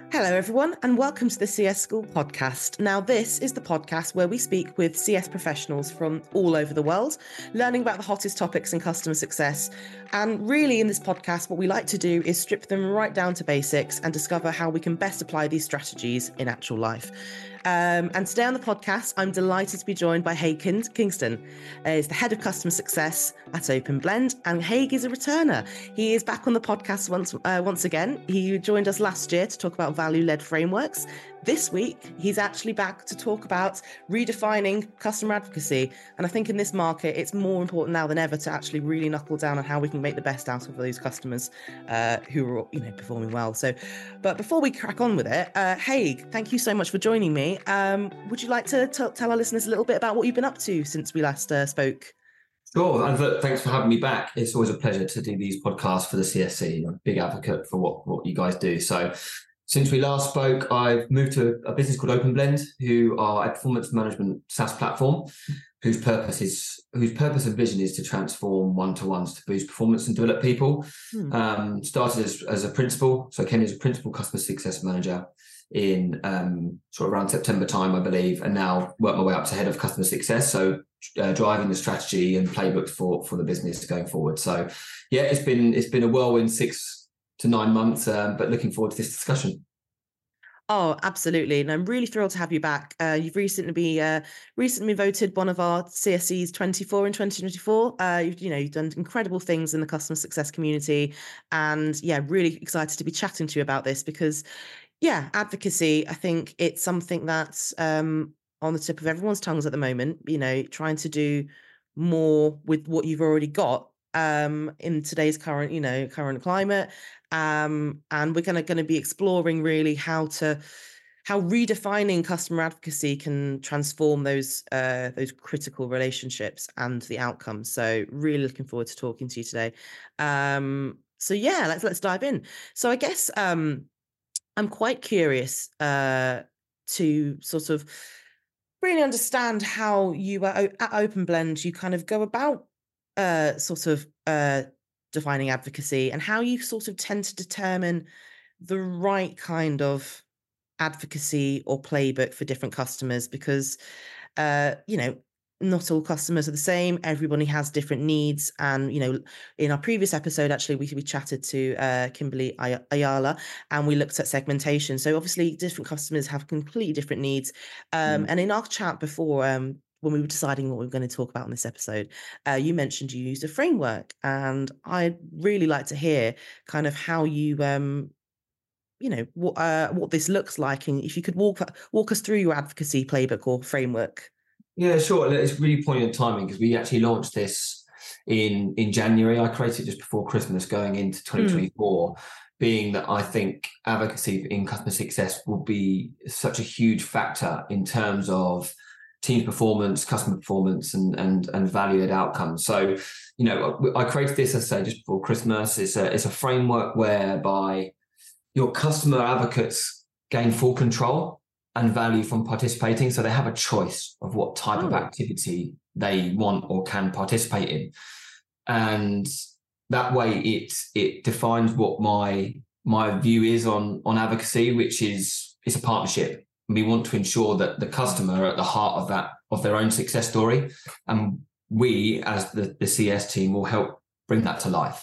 Hello, everyone, and welcome to the CS School podcast. Now, this is the podcast where we speak with CS professionals from all over the world, learning about the hottest topics in customer success. And really, in this podcast, what we like to do is strip them right down to basics and discover how we can best apply these strategies in actual life. And today on the podcast, I'm delighted to be joined by Haig Kingston. He's the head of customer success at OpenBlend, and Haig is a returner. He is back on the podcast once again. He joined us last year to talk about value-led frameworks. This week, he's actually back to talk about redefining customer advocacy. And I think in this market, it's more important now than ever to actually really knuckle down on how we can make the best out of those customers who are, performing well. But before we crack on with it, Haig, thank you so much for joining me. Would you like to tell our listeners a little bit about what you've been up to since we last spoke? Sure, and thanks for having me back. It's always a pleasure to do these podcasts for the CSC. I'm a big advocate for what you guys do. So since we last spoke, I've moved to a business called OpenBlend, who are a performance management SaaS platform, whose purpose and vision is to transform one-to-ones to boost performance and develop people. Started as a principal, so I came as a principal customer success manager in sort of around September time, I believe, and now work my way up to head of customer success. So driving the strategy and playbook for the business going forward. So yeah, it's been a whirlwind 6 to 9 months, but looking forward to this discussion. Oh, absolutely. And I'm really thrilled to have you back. You've recently been voted one of our CSCs 24 in 2024. You've done incredible things in the customer success community. And yeah, really excited to be chatting to you about this because advocacy, I think it's something that's on the tip of everyone's tongues at the moment, trying to do more with what you've already got in today's current climate. And we're going to be exploring really how redefining customer advocacy can transform those critical relationships and the outcomes. So really looking forward to talking to you today. Let's dive in. So I guess I'm quite curious to sort of really understand how you at OpenBlend, you kind of go about defining advocacy and how you sort of tend to determine the right kind of advocacy or playbook for different customers because, not all customers are the same. Everybody has different needs. And, in our previous episode, actually, we chatted to Kimberly Ayala and we looked at segmentation. So obviously different customers have completely different needs. And in our chat before, when we were deciding what we were going to talk about in this episode, you mentioned you used a framework. And I'd really like to hear kind of how you, what this looks like. And if you could walk us through your advocacy playbook or framework. Yeah, sure. It's really poignant timing because we actually launched this in January. I created it just before Christmas going into 2024, being that I think advocacy in customer success will be such a huge factor in terms of team performance, customer performance, and valued outcomes. So, I created this, as I say, just before Christmas. It's a framework whereby your customer advocates gain full control and value from participating. So they have a choice of what type of activity they want or can participate in. And that way it defines what my view is on advocacy, which is it's a partnership. We want to ensure that the customer are at the heart of their own success story. And we, as the CS team, will help bring that to life.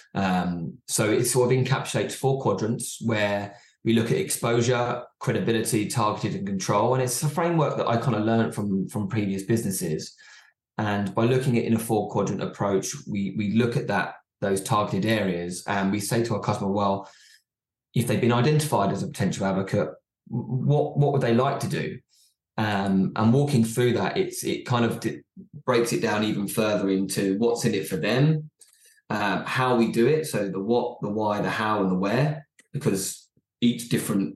So it sort of encapsulates 4 quadrants where we look at exposure, credibility, targeted, and control. And it's a framework that I kind of learned from previous businesses. And by looking at it in a 4-quadrant approach, we look at those targeted areas and we say to our customer, well, if they've been identified as a potential advocate, what would they like to do? And walking through that, it kind of breaks it down even further into what's in it for them, how we do it. So the what, the why, the how, and the where, because each different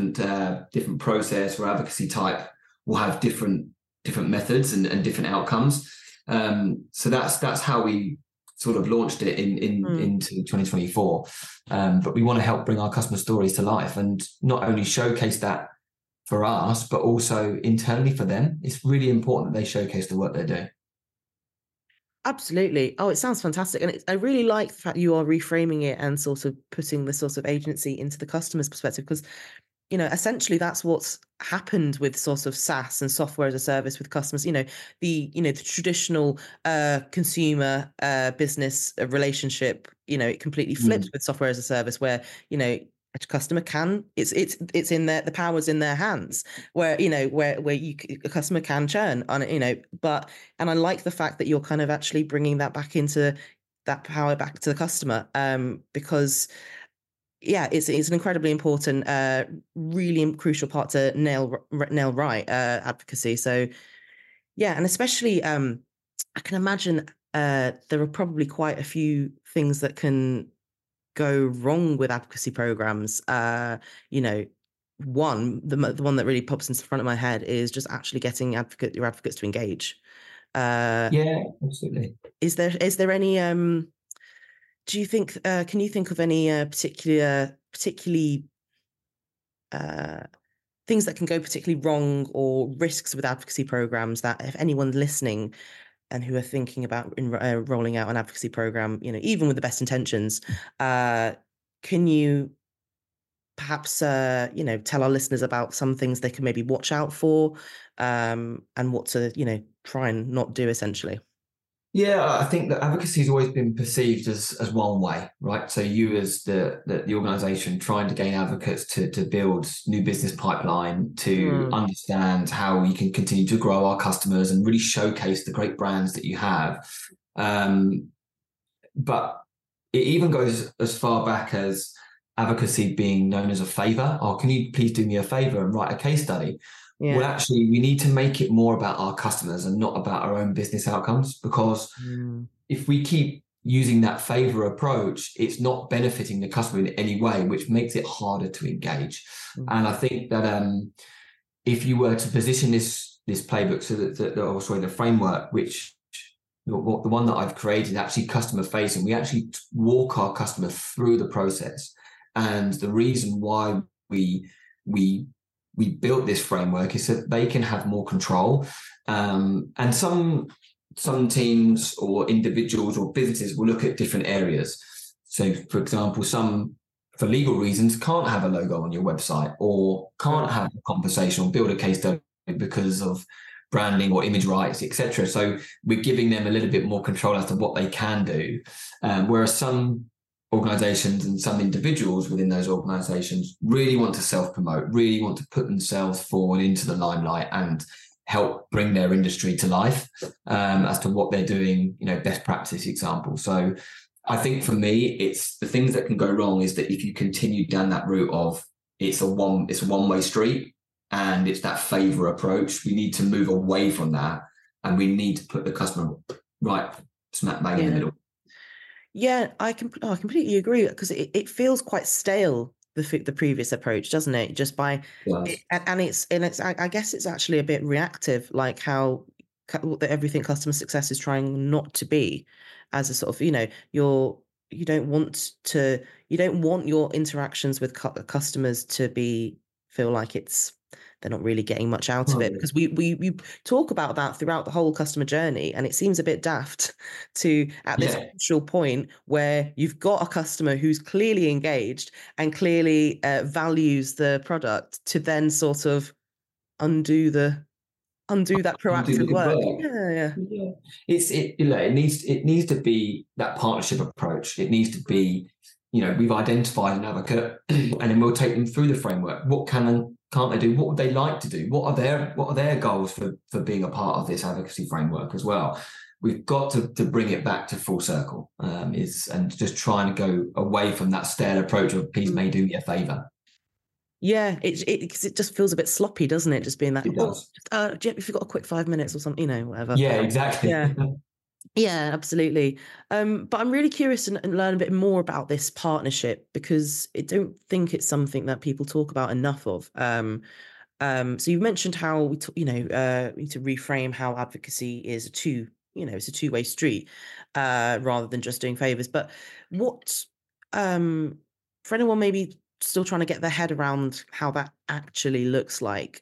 process or advocacy type will have different methods and different outcomes. So that's how we sort of launched it into 2024. But we want to help bring our customer stories to life and not only showcase that for us, but also internally for them. It's really important that they showcase the work they're doing. Absolutely. Oh, it sounds fantastic. And I really like the fact you are reframing it and sort of putting the sort of agency into the customer's perspective, because essentially that's what's happened with sort of SaaS and software as a service with customers. The traditional consumer business relationship, it completely flips with software as a service, where a customer it's in the power's in their hands, where a customer can churn on it, and I like the fact that you're kind of actually bringing that back into that power back to the customer, because it's an incredibly important, really crucial part to nail right, advocacy. So and especially I can imagine there are probably quite a few things that can go wrong with advocacy programs. The one that really pops into the front of my head is just actually getting your advocates to engage. Yeah, absolutely. Is there any do you think can you think of any particularly things that can go particularly wrong, or risks with advocacy programs, that if anyone listening and who are thinking about rolling out an advocacy program, even with the best intentions, can you perhaps tell our listeners about some things they can maybe watch out for, and what to try and not do, essentially? Yeah, I think that advocacy has always been perceived as one way, right? So you, as the organisation, trying to gain advocates to build new business pipeline, to understand how we can continue to grow our customers and really showcase the great brands that you have. But it even goes as far back as advocacy being known as a favour. Oh, can you please do me a favour and write a case study? Yeah. Well, actually, we need to make it more about our customers and not about our own business outcomes, because if we keep using that favor approach, it's not benefiting the customer in any way, which makes it harder to engage. And I think that if you were to position this playbook, so that the framework, which the one that I've created, actually customer facing, we actually walk our customer through the process. And the reason why we built this framework is that they can have more control. And some teams or individuals or businesses will look at different areas. So, for example, some, for legal reasons, can't have a logo on your website, or can't have a conversation or build a case study because of branding or image rights, etc. So we're giving them a little bit more control as to what they can do. Whereas some organizations and some individuals within those organizations really want to self-promote, really want to put themselves forward into the limelight and help bring their industry to life, as to what they're doing, best practice examples. So I think for me, it's the things that can go wrong is that if you continue down that route of it's a one-way street and it's that favor approach, we need to move away from that, and we need to put the customer right smack bang in the middle. Yeah, I completely agree, because it feels quite stale, the previous approach, doesn't it? Just by and it's I guess it's actually a bit reactive, like how everything customer success is trying not to be, as a sort of you don't want your interactions with customers to feel like they're not really getting much out of it, because we talk about that throughout the whole customer journey, and it seems a bit daft to, at this crucial point where you've got a customer who's clearly engaged and clearly values the product, to then sort of undo that proactive work. Yeah. It needs to be that partnership approach. It needs to be, we've identified an advocate and then we'll take them through the framework. What can and can't they do? What would they like to do? What are their goals for being a part of this advocacy framework as well? We've got to bring it back to full circle, and just trying to go away from that stale approach of please may do me a favour. Yeah, it just feels a bit sloppy, doesn't it? Just being that, if you've got a quick 5 minutes or something, whatever. Yeah, exactly. Yeah, absolutely. But I'm really curious and learn a bit more about this partnership, because I don't think it's something that people talk about enough of. So you've mentioned how we need to reframe how advocacy is it's a two-way street, rather than just doing favors. But what, for anyone maybe still trying to get their head around how that actually looks like,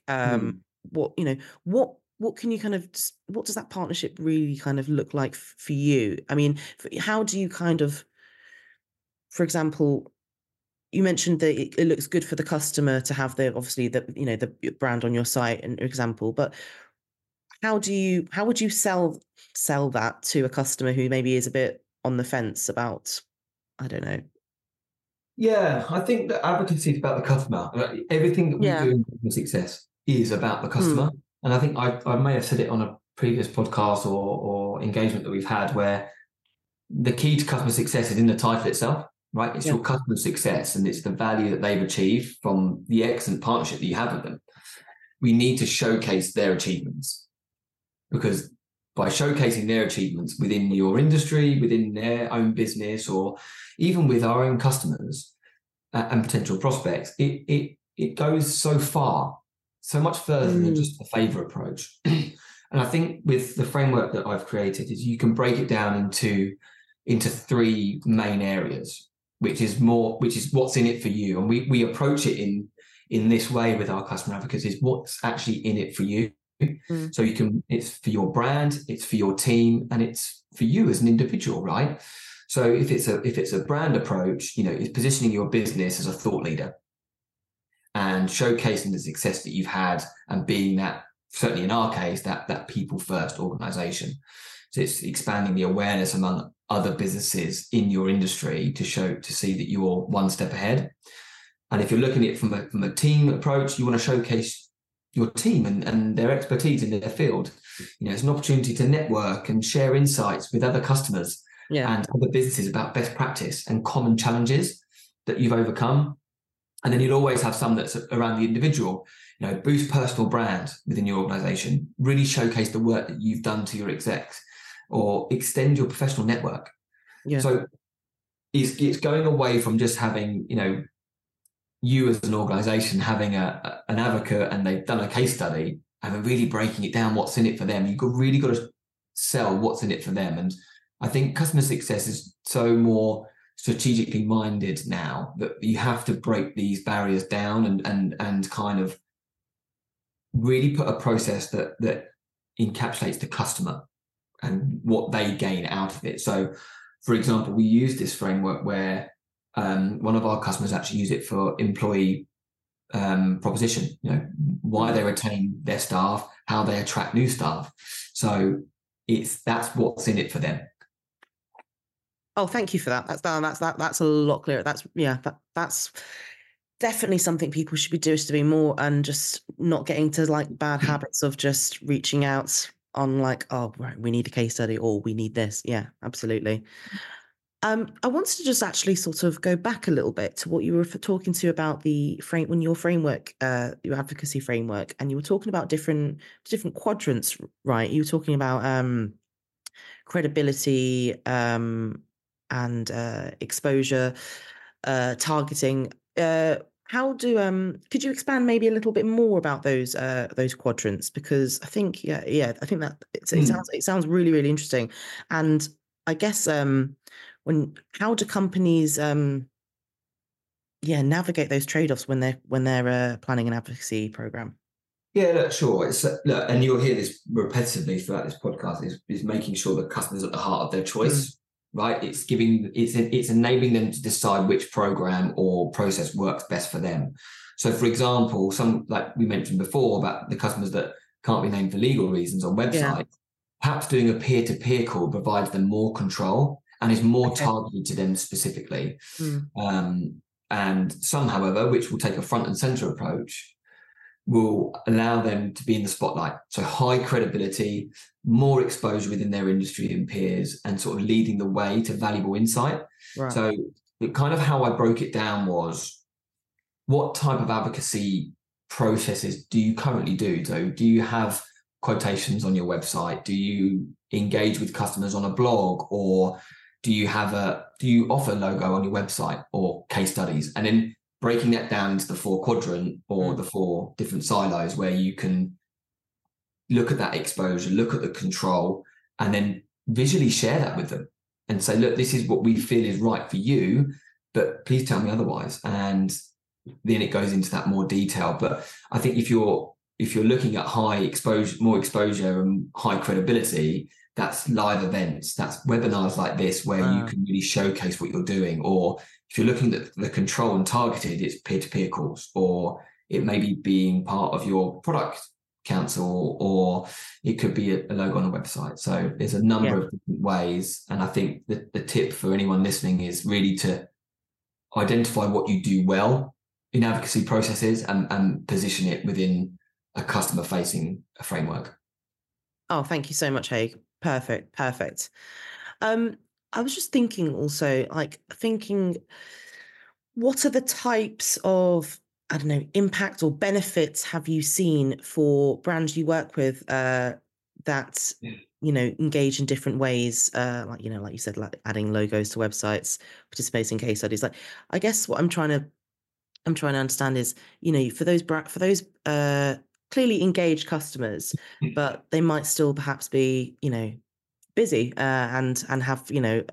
what can you what does that partnership really kind of look like for you? I mean, how do you kind of, for example, you mentioned that it looks good for the customer to have the brand on your site, an example, but how would you sell that to a customer who maybe is a bit on the fence about, I don't know. Yeah, I think that advocacy is about the customer. Everything that we do in customer success is about the customer. And I think I may have said it on a previous podcast or engagement that we've had, where the key to customer success is in the title itself, right? It's your customer success, and it's the value that they've achieved from the excellent partnership that you have with them. We need to showcase their achievements, because by showcasing their achievements within your industry, within their own business, or even with our own customers and potential prospects, it goes so far, so much further than just a favor approach. And I think with the framework that I've created, is you can break it down into three main areas, which is what's in it for you. And we approach it in this way with our customer advocates, is what's actually in it for you. So it's for your brand, it's for your team, and it's for you as an individual, right? So if it's a brand approach, it's positioning your business as a thought leader and showcasing the success that you've had, and being that, certainly in our case, that people first organization. So it's expanding the awareness among other businesses in your industry to see that you're one step ahead. And if you're looking at it from a team approach, you want to showcase your team and their expertise in their field. It's an opportunity to network and share insights with other customers and other businesses about best practice and common challenges that you've overcome. And then you'll always have some that's around the individual. Boost personal brand within your organization, really showcase the work that you've done to your execs, or extend your professional network. So it's going away from just having, you as an organization having an advocate and they've done a case study, and really breaking it down, what's in it for them. You've really got to sell what's in it for them. And I think customer success is so more strategically minded now, that you have to break these barriers down and kind of really put a process that encapsulates the customer and what they gain out of it. So, for example, we use this framework where one of our customers actually use it for employee proposition, why they retain their staff, how they attract new staff. So that's what's in it for them. Oh, thank you for that. That's a lot clearer. That's definitely something people should be doing, to be more, and just not getting to bad habits of just reaching out on oh, right, we need a case study, or we need this. Yeah, absolutely. I wanted to just actually sort of go back a little bit to what you were talking to about your framework, your advocacy framework, and you were talking about different quadrants, right? You were talking about credibility and exposure, targeting. Could you expand maybe a little bit more about those quadrants? Because I think I think that it sounds really, really interesting. And I guess how do companies navigate those trade-offs when they're planning an advocacy program? Yeah, look, sure. And you'll hear this repetitively throughout this podcast, is making sure the customer's at the heart of their choice. Right? It's enabling them to decide which program or process works best for them. So, for example, some, like we mentioned before, about the customers that can't be named for legal reasons on websites, perhaps doing a peer-to-peer call provides them more control and is more targeted to them specifically. And some, however, which will take a front and center approach, will allow them to be in the spotlight. So high credibility, more exposure within their industry and peers, and sort of leading the way to valuable insight. Right. So kind of how I broke it down was, what type of advocacy processes do you currently do? So do you have quotations on your website? Do you engage with customers on a blog? Or do you offer a logo on your website or case studies? And then breaking that down into the 4 quadrant or the 4 different silos, where you can look at that exposure, look at the control, and then visually share that with them and say, look, this is what we feel is right for you, but please tell me otherwise. And then it goes into that more detail. But I think if you're looking at high exposure, more exposure and high credibility, that's live events, that's webinars like this, where you can really showcase what you're doing. Or if you're looking at the control and targeted, it's peer-to-peer calls, or it may be being part of your product council, or it could be a logo on a website. So there's a number of different ways. And I think the tip for anyone listening is really to identify what you do well in advocacy processes and position it within a customer-facing framework. Oh, thank you so much, Haig. Perfect. I was just thinking also, what are the types of, I don't know, impact or benefits have you seen for brands you work with that, engage in different ways, like you said, like adding logos to websites, participating in case studies. Like, I guess what I'm trying to understand is, for those clearly engaged customers, but they might still perhaps be, busy and have,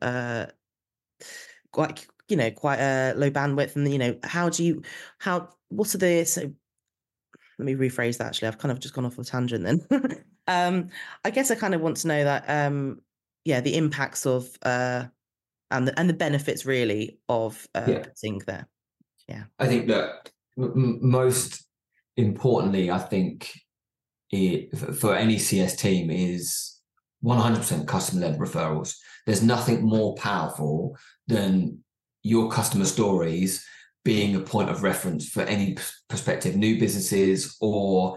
quite a low bandwidth, and what are the, so let me rephrase that. Actually, I've kind of just gone off a tangent then. I guess I kind of want to know that the impacts of and the benefits really of putting there. Yeah, I think that most importantly, I think for any CS team is 100% customer-led referrals. There's nothing more powerful than your customer stories being a point of reference for any prospective new businesses or,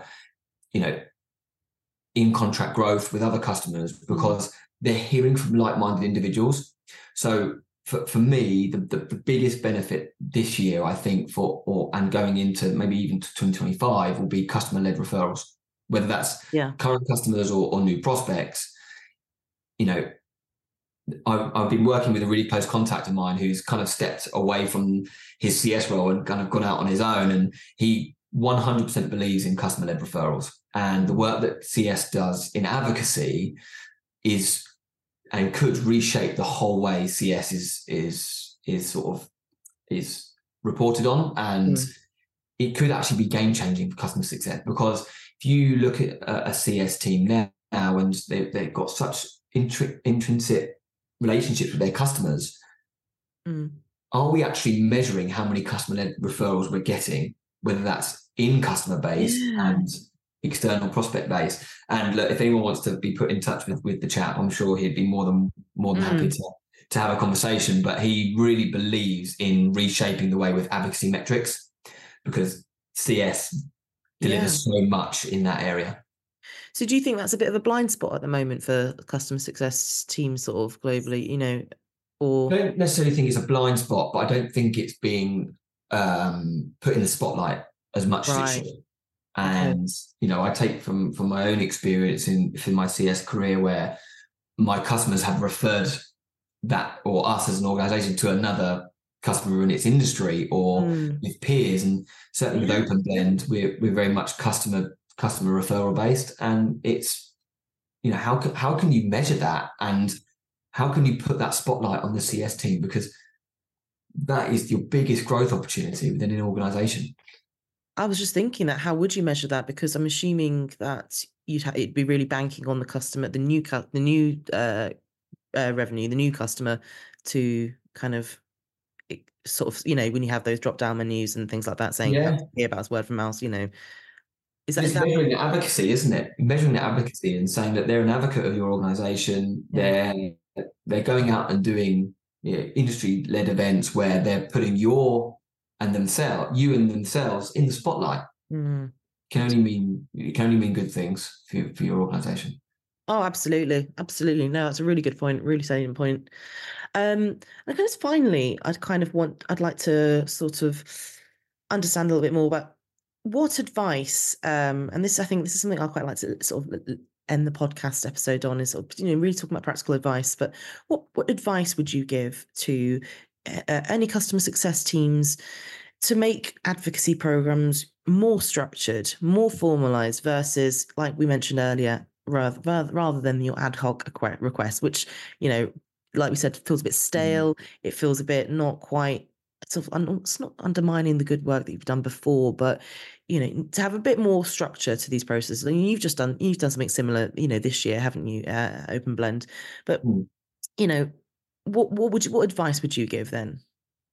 in contract growth with other customers, because they're hearing from like-minded individuals. So for me, the biggest benefit this year, I think, and going into maybe even to 2025, will be customer-led referrals, whether that's current customers or new prospects. I've been working with a really close contact of mine who's kind of stepped away from his CS role and kind of gone out on his own, and he 100% believes in customer-led referrals. And the work that CS does in advocacy is and could reshape the whole way CS is reported on, and it could actually be game-changing for customer success. Because if you look at a CS team now and they've got such intrinsic relationships with their customers, are we actually measuring how many customer-led referrals we're getting, whether that's in customer base and external prospect base? And look, if anyone wants to be put in touch with the chat, I'm sure he'd be more than happy to have a conversation. But he really believes in reshaping the way with advocacy metrics, because CS delivers so much in that area. So do you think that's a bit of a blind spot at the moment for customer success teams sort of globally, or? I don't necessarily think it's a blind spot, but I don't think it's being put in the spotlight as much as it should. And, I take from my own experience in my CS career, where my customers have referred that or us as an organization to another customer in its industry or with peers. And certainly with OpenBlend, we're very much customer referral based. And it's, how can you measure that, and how can you put that spotlight on the CS team? Because that is your biggest growth opportunity within an organization. I was just thinking that, how would you measure that? Because I'm assuming that it'd be really banking on the customer, the new revenue, the new customer, to kind of sort of, when you have those drop down menus and things like that, saying hear about us word from mouth, is that measuring the advocacy, isn't it? Measuring the advocacy and saying that they're an advocate of your organization. They're going out and doing industry-led events where they're putting you and themselves in the spotlight. Can only mean good things for your organization. Oh, absolutely. No, that's a really good point, really salient point. And I guess finally, I'd like to sort of understand a little bit more about what advice, and this, I think this is something I quite like to sort of end the podcast episode on, is sort of, really talking about practical advice. But what advice would you give to any customer success teams to make advocacy programs more structured, more formalized, versus, like we mentioned earlier, rather than your ad hoc request, which, like we said, feels a bit stale. It feels a bit not quite, it's not undermining the good work that you've done before, but to have a bit more structure to these processes. And you've done something similar, this year, haven't you, OpenBlend? But what advice would you give then? I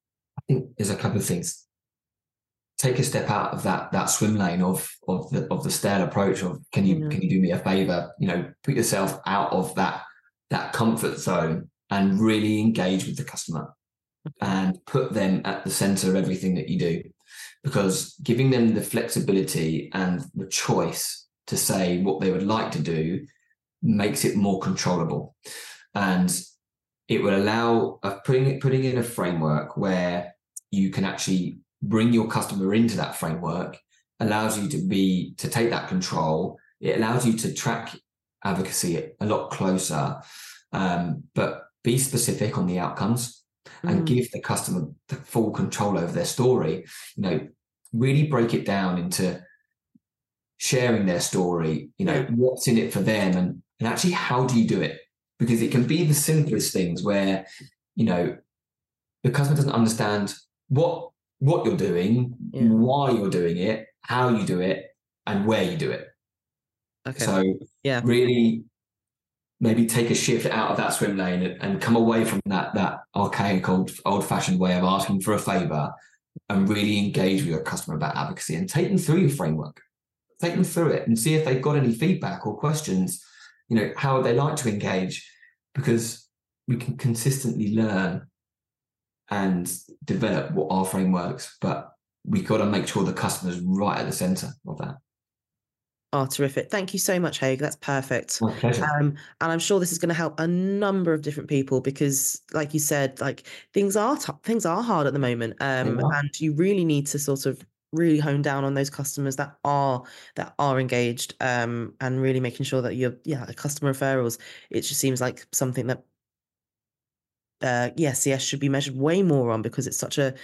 think there's a couple of things. Take a step out of that swim lane of the stale approach of can you do me a favor? Put yourself out of that comfort zone and really engage with the customer and put them at the center of everything that you do, because giving them the flexibility and the choice to say what they would like to do makes it more controllable, and it will allow putting in a framework where you can actually bring your customer into that framework, allows you to take that control. It allows you to track advocacy a lot closer, but be specific on the outcomes and give the customer the full control over their story. Really break it down into sharing their story, what's in it for them, and actually how do you do it? Because it can be the simplest things where, the customer doesn't understand what you're doing, why you're doing it, how you do it, and where you do it. Okay. So really maybe take a shift out of that swim lane and come away from that archaic old-fashioned way of asking for a favor, and really engage with your customer about advocacy and take them through your framework. Take them through it and see if they've got any feedback or questions, how would they like to engage? Because we can consistently learn and develop what our frameworks, but we've got to make sure the customer's right at the center of that. Oh, terrific. Thank you so much, Haig. That's perfect. My pleasure. And I'm sure this is going to help a number of different people because, like you said, things are hard at the moment. And you really need to sort of really hone down on those customers that are engaged, and really making sure that customer referrals, it just seems like something that CS should be measured way more on, because it's such an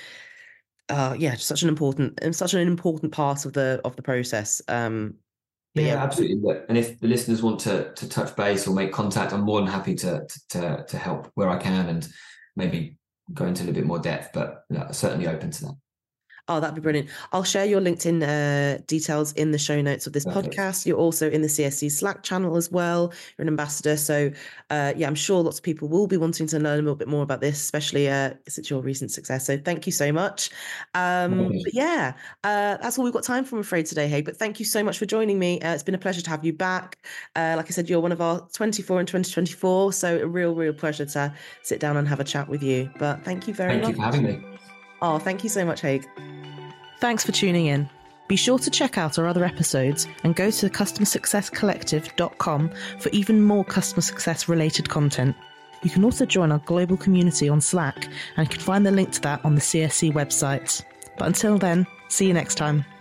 important part of the process. Absolutely. And if the listeners want to touch base or make contact, I'm more than happy to help where I can and maybe go into a little bit more depth, but certainly open to that. Oh, that'd be brilliant. I'll share your LinkedIn details in the show notes of this podcast. You're also in the CSC Slack channel as well. You're an ambassador. So I'm sure lots of people will be wanting to learn a little bit more about this, especially since your recent success. So thank you so much. That's all we've got time for, I'm afraid, today, Haig. But thank you so much for joining me. It's been a pleasure to have you back. Like I said, you're one of our 24 in 2024. So a real pleasure to sit down and have a chat with you. But thank you very much. Thank you for having me. Oh, thank you so much, Haig. Thanks for tuning in. Be sure to check out our other episodes and go to customersuccesscollective.com for even more customer success related content. You can also join our global community on Slack, and you can find the link to that on the CSC website. But until then, see you next time.